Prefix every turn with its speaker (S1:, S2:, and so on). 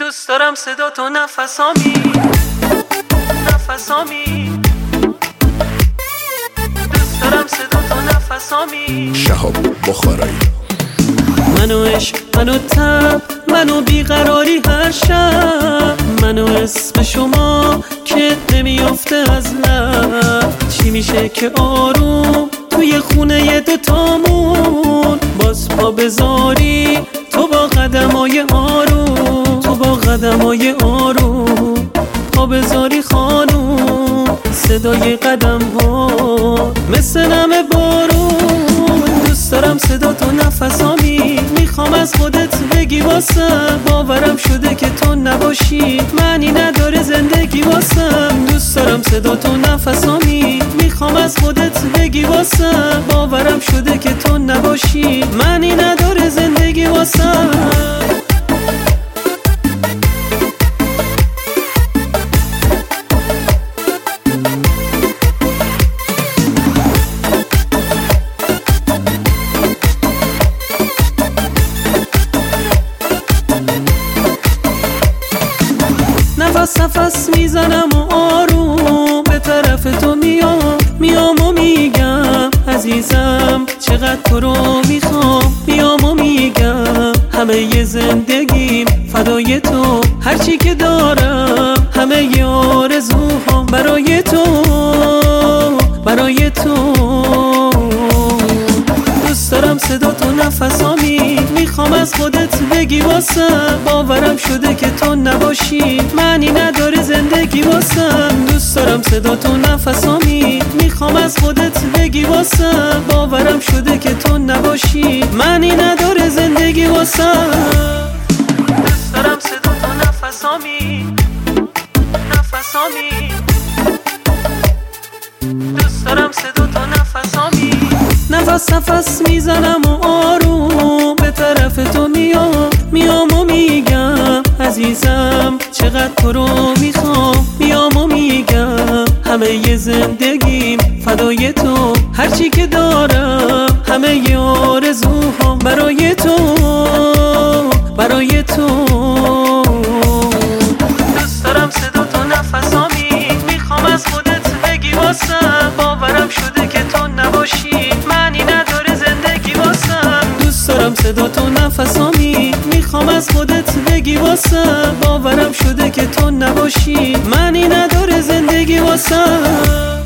S1: دوست دارم صدا تو نفسامی دوست دارم صدا تو نفسامی.
S2: شهاب بخارایی.
S1: منو عشق، منو تب، منو بیقراری هر شب، منو اسم شما که نمیافته از لب. چی میشه که آروم توی خونه دوتامون باز پا بذاری تو با قدمای آروم، تو با قدمای آروم پا بذاری خانوم. صدای قدم ها مثل نم بارون. دوست دارم صدا تو نفسامی، میخوام از خودت بگی واسم. باورم شده که تو نباشی معنی نداره زندگی واسم. دوست دارم صدا تو نفسامی، میخوام از خودت بگی واسم. باورم شده که تو نباشی معنی نداره زندگی واسم. نفس میزنم و آروم به طرف تو میام و میگم عزیزم چقدر تو رو میخوام. میام و میگم همه ی زندگیم فدای تو، هرچی که دارم همه ی آرزوهام برای تو، برای تو. دوست دارم صدا تو نفسامی، میخوام از خودت بگی واسم. باورم شده که تو نباشی معنی نداره زندگی واسم. دوست دارم صدا تو نفسامی، میخوام از خودت بگی واسم. باورم شده که تو نباشی معنی نداره زندگی واسم. دوست دارم صدا تو نفسامی، دوست دارم صدا تو نفسامی. نفس میزنم و آروم به طرف تو میام و میگم عزیزم چقدر تو رو میخوام. میام و میگم همه ی زندگیم فدای تو، هرچی که دارم همه ی آرزوهام برای تو، برای تو. دوست دارم صدا تو نفسامی، میخوام از خودت بگی واسم. باورم شده که تو نباشی معنی نداره زندگی واسم. دوست دارم صدا تو نفسامی، میخوام از خودت بگی واسم. باورم شده که تو نباشی معنی نداره زندگی واسم.